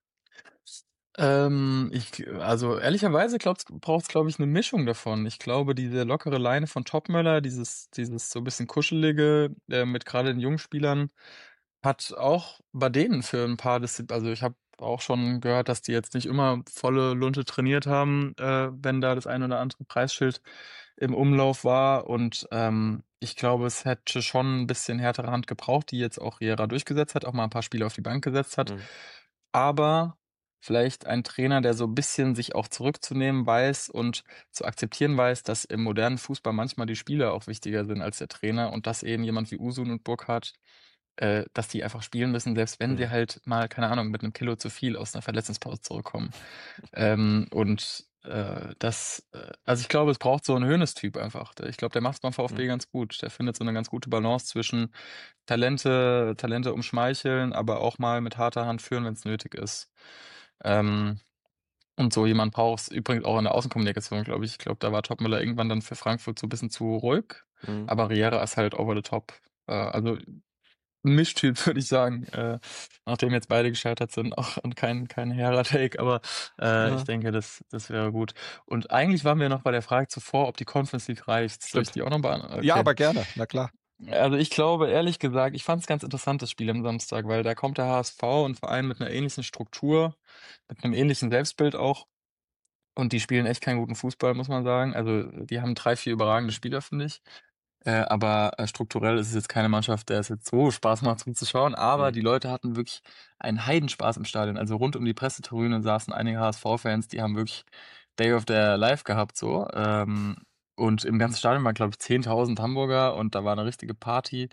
Ähm, ich also ehrlicherweise braucht es, glaube ich, eine Mischung davon. Ich glaube, diese lockere Leine von Topmöller, dieses dieses so ein bisschen Kuschelige, äh, mit gerade den jungen Spielern, hat auch bei denen für ein paar Diszi also, ich habe auch schon gehört, dass die jetzt nicht immer volle Lunte trainiert haben, äh, wenn da das ein oder andere Preisschild im Umlauf war. Und, ähm, ich glaube, es hätte schon ein bisschen härtere Hand gebraucht, die jetzt auch Riera durchgesetzt hat, auch mal ein paar Spiele auf die Bank gesetzt hat. Mhm. Aber vielleicht ein Trainer, der so ein bisschen sich auch zurückzunehmen weiß und zu akzeptieren weiß, dass im modernen Fußball manchmal die Spieler auch wichtiger sind als der Trainer und dass eben jemand wie Usun und Burkhardt, äh, dass die einfach spielen müssen, selbst wenn sie Mhm. halt mal, keine Ahnung, mit einem Kilo zu viel aus einer Verletzungspause zurückkommen. Ähm, und, äh, das äh, also, ich glaube, es braucht so 'n Hoeneß-Typ einfach. Der ich glaube, der macht's beim VfB Mhm. ganz gut. Der findet so eine ganz gute Balance zwischen Talente Talente umschmeicheln, aber auch mal mit harter Hand führen, wenn es nötig ist. Ähm, und so jemand braucht's übrigens auch in der Außenkommunikation, glaube ich. Ich glaube, da war Topmöller irgendwann dann für Frankfurt so 'n bisschen zu ruhig, Mhm. aber Riera ist halt over the top. Äh, also 'n Mischtyp, würde ich sagen, äh, nachdem jetzt beide gescheitert sind, auch und kein kein hehrer Take, aber, äh, ich Ja, denke, das das wäre gut. Und eigentlich waren wir noch bei der Frage zuvor, ob die Conference League reicht. Soll ich stimmt. die auch noch beant Ja, okay. aber gerne, na klar. Also, ich glaube, ehrlich gesagt, ich fand es ganz interessant, das Spiel am Samstag, weil da kommt der H S V, 'n Verein mit 'ner ähnlichen Struktur, mit 'nem ähnlichen Selbstbild auch, und die spielen echt keinen guten Fußball, muss man sagen. Also, die haben drei, vier überragende Spieler, finde ich. Äh, aber, äh, strukturell ist es jetzt keine Mannschaft, der es jetzt so Spaß macht zuzuschauen, aber Mhm. die Leute hatten wirklich einen Heidenspaß im Stadion. Also, rund um die Pressetribüne saßen einige H S V-Fans, die haben wirklich Day of their Life gehabt so. Ähm, und im ganzen Stadion waren, glaube ich, zehntausend Hamburger und da war 'ne richtige Party.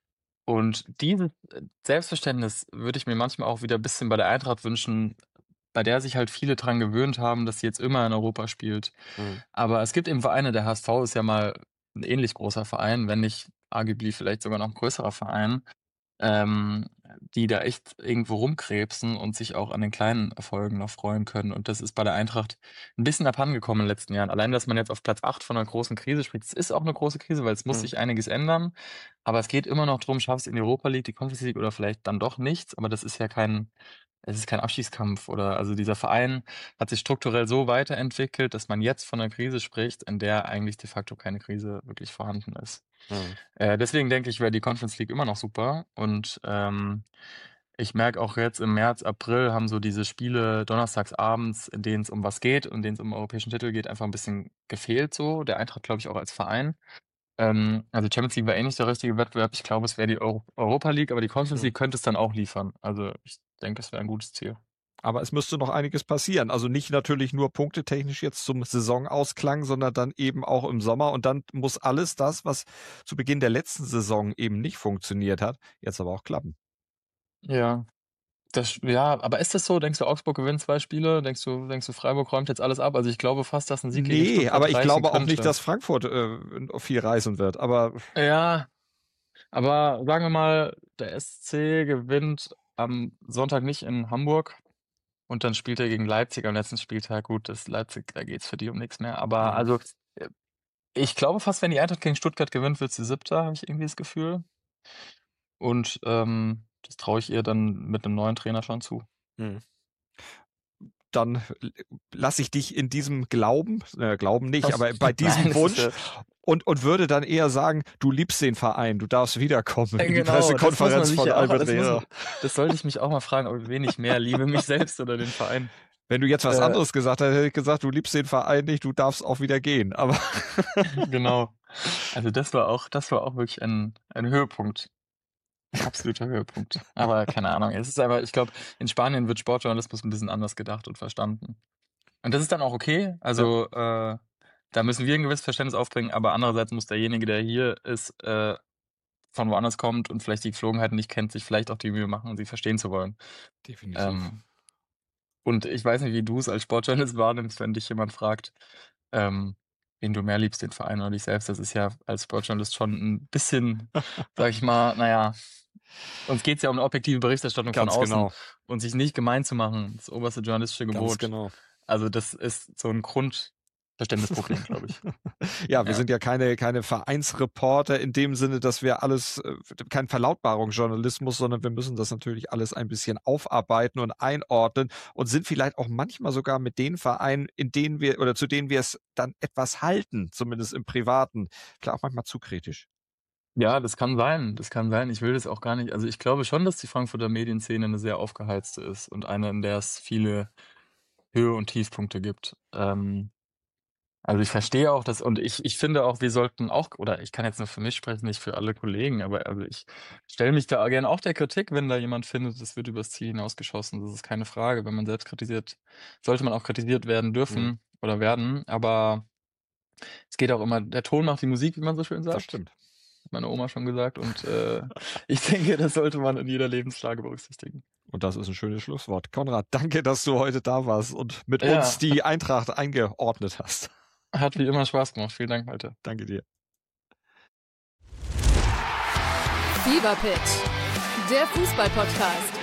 Und dieses, äh, Selbstverständnis würde ich mir manchmal auch wieder bisschen bei der Eintracht wünschen, bei der sich halt viele dran gewöhnt haben, dass sie jetzt immer in Europa spielt. Mhm. Aber es gibt eben Vereine, der H S V ist ja mal 'n ähnlich großer Verein, wenn nicht arguably vielleicht sogar noch 'n größerer Verein, ähm, die da echt irgendwo rumkrebsen und sich auch an den kleinen Erfolgen noch freuen können. Und das ist bei der Eintracht 'n bisschen abhandengekommen in den letzten Jahren. Allein, dass man jetzt auf Platz acht von 'ner großen Krise spricht, es ist auch 'ne große Krise, weil es muss Mhm. sich einiges ändern. Aber es geht immer noch drum, schaffst du in die Europa League, die Conference League oder vielleicht dann doch nichts. Aber das ist ja kein es ist kein Abstiegskampf oder also dieser Verein hat sich strukturell so weiterentwickelt, dass man jetzt von 'ner Krise spricht, in der eigentlich de facto keine Krise wirklich vorhanden ist. Mhm. Äh, deswegen denke ich, wäre die Conference League immer noch super und, ähm, ich merke auch jetzt im März, April haben so diese Spiele donnerstags abends, in denen es um was geht und denen es um europäischen Titel geht, einfach ein bisschen gefehlt so, der Eintracht, glaube ich, auch als Verein. Ähm, also Champions League war eh nicht der richtige Wettbewerb. Ich glaube, es wäre die Euro Europa League, aber die Conference Mhm. League könnte es dann auch liefern. Also, ich denke, das wäre ein gutes Ziel. Aber es müsste noch einiges passieren. Also nicht natürlich nur punktetechnisch jetzt zum Saisonausklang, sondern dann eben auch im Sommer. Und dann muss alles das, was zu Beginn der letzten Saison eben nicht funktioniert hat, jetzt aber auch klappen. Ja, das ja, aber ist das so? Denkst du, Augsburg gewinnt zwei Spiele? Denkst du denkst du, Freiburg räumt jetzt alles ab? Also, ich glaube fast, dass ein Sieg gegen Nee, aber Stuttgart ich reichen glaube auch nicht, könnte. dass Frankfurt äh, viel reisen wird. Aber Ja, aber sagen wir mal, der S C gewinnt am Sonntag nicht in Hamburg und dann spielt er gegen Leipzig am letzten Spieltag. Gut, das Leipzig, da geht's für die um nichts mehr. Aber hm. also, äh, ich glaube fast, wenn die Eintracht gegen Stuttgart gewinnt, wird sie Siebter, habe ich irgendwie das Gefühl. Und, ähm, das traue ich ihr dann mit einem neuen Trainer schon zu. Hm. Dann lasse ich dich in diesem Glauben, äh, Glauben nicht, aber bei Nein, diesem das ist Wunsch ja Und, und würde dann eher sagen, du liebst den Verein, du darfst wiederkommen Ja, in die genau, Pressekonferenz von ja auch, Albert das, muss Rehrer. man, das sollte ich mich auch mal fragen, ob wen ich mehr liebe, mich selbst oder den Verein. Wenn du jetzt was Äh, anderes gesagt hättest, hätte ich gesagt, du liebst den Verein nicht, du darfst auch wieder gehen. Aber Genau. Also das war auch, das war auch wirklich ein, ein Höhepunkt. Ein absoluter Höhepunkt. Aber keine Ahnung. Es ist aber, ich glaube, in Spanien wird Sportjournalismus ein bisschen anders gedacht und verstanden. Und das ist dann auch okay. Also äh, da müssen wir ein gewisses Verständnis aufbringen, aber andererseits muss derjenige, der hier ist, äh, von woanders kommt und vielleicht die Geflogenheiten nicht kennt, sich vielleicht auch die Mühe machen, sie verstehen zu wollen. definitiv. Ähm, und ich weiß nicht, wie du es als Sportjournalist wahrnimmst, wenn dich jemand fragt, ähm, wen du mehr liebst, den Verein oder dich selbst. Das ist ja als Sportjournalist schon ein bisschen, sag ich mal, naja, uns geht es ja um eine objektive Berichterstattung Ganz von außen genau. und sich nicht gemein zu machen, das oberste journalistische Ganz Gebot. genau. Also das ist so ein Grundverständnisproblem, glaube ich. Ja, wir Ja. sind ja keine, keine Vereinsreporter in dem Sinne, dass wir alles, äh, kein Verlautbarungsjournalismus, sondern wir müssen das natürlich alles ein bisschen aufarbeiten und einordnen und sind vielleicht auch manchmal sogar mit den Vereinen, in denen wir oder zu denen wir es dann etwas halten, zumindest im Privaten, vielleicht auch manchmal zu kritisch. Ja, das kann sein. Das kann sein. Ich will das auch gar nicht. Also ich glaube schon, dass die Frankfurter Medienszene eine sehr aufgeheizte ist und eine, in der es viele Höhe- und Tiefpunkte gibt. Ähm, also ich verstehe auch das und ich, ich finde auch, wir sollten auch, oder ich kann jetzt nur für mich sprechen, nicht für alle Kollegen, aber also ich stelle mich da gerne auch der Kritik, wenn da jemand findet, das wird übers Ziel hinausgeschossen. Das ist keine Frage. Wenn man selbst kritisiert, sollte man auch kritisiert werden dürfen Mhm. oder werden. Aber es geht auch immer, der Ton macht die Musik, wie man so schön sagt. Das stimmt. Hat meine Oma schon gesagt. Und äh, ich denke, das sollte man in jeder Lebenslage berücksichtigen. Und das ist ein schönes Schlusswort. Konrad, danke, dass du heute da warst und mit Ja. uns die Eintracht eingeordnet hast. Hat wie immer Spaß gemacht. Vielen Dank, Malte. Danke dir. Fever Pitch, der Fußball-Podcast.